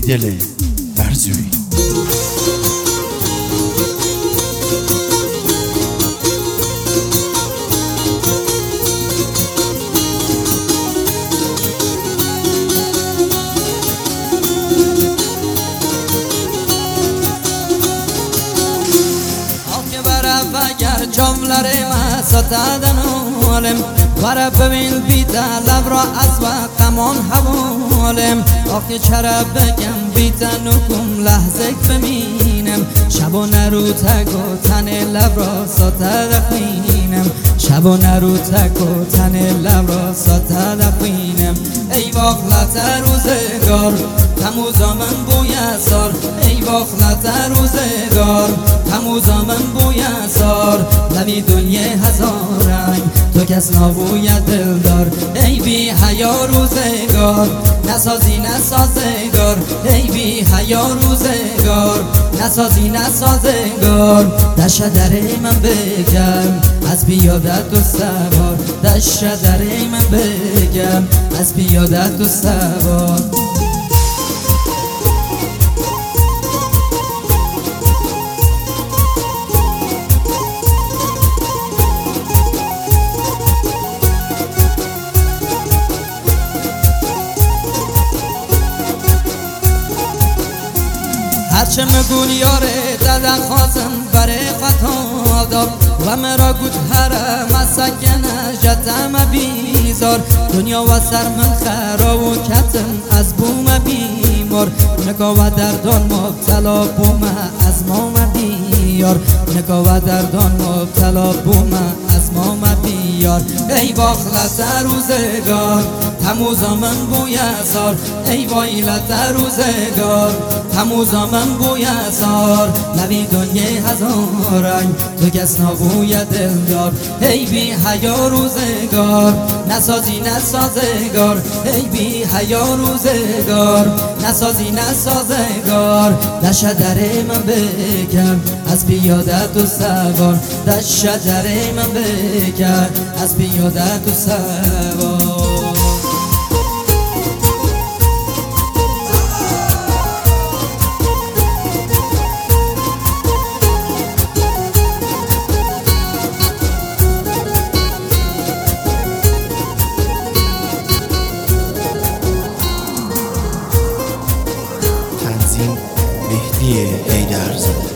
دل برزوی. اگر جملره ما ستادن عالم ورا ببین بیتا لب را از وقتمان حوالم آخی چرا بگم بیتا نکم لحظه ببینم شب و نرو تک و تن لب را ستاد خوینم شب و نرو تک و تن لب را ستاد خوینم ای واخلت روزگار تموز من بوی سار ای واخلت روزگار تموز من بوی سار لبی دنیا هزار رنگ تو کس نابوی دلدار ای بی حیا روزگار نسازی نسازگار ای بی حیا روزگار نسازی نسازگار دشت در من بگم از بیادت و سوار دشت در من بگم از بیادت و سوار. هرچه مگون یاره دادن خواستم برای خطا دار و مرا گود هرم از سکنه جتم بیزار دنیا و سر من خراب و کتم از بوم بیمار نگاه و دردان مبتلا بوم از مام بیار نگاه و دردان مبتلا بوم از مام بیار ای باخلت روزگار تموزا من بوی سار ای وایلت روزگار تموزا من بوی سار لبی دنیا هزار رنگ تو کس نابوی دلدار ای بی حیا روزگار نسازی نسازگار ای بی حیا روزگار نسازی نسازگار دشت در من بکن از بیادت و سوار دشت در من بکن از بیادت و سوار. تنظیم مهدی حیدرزاده.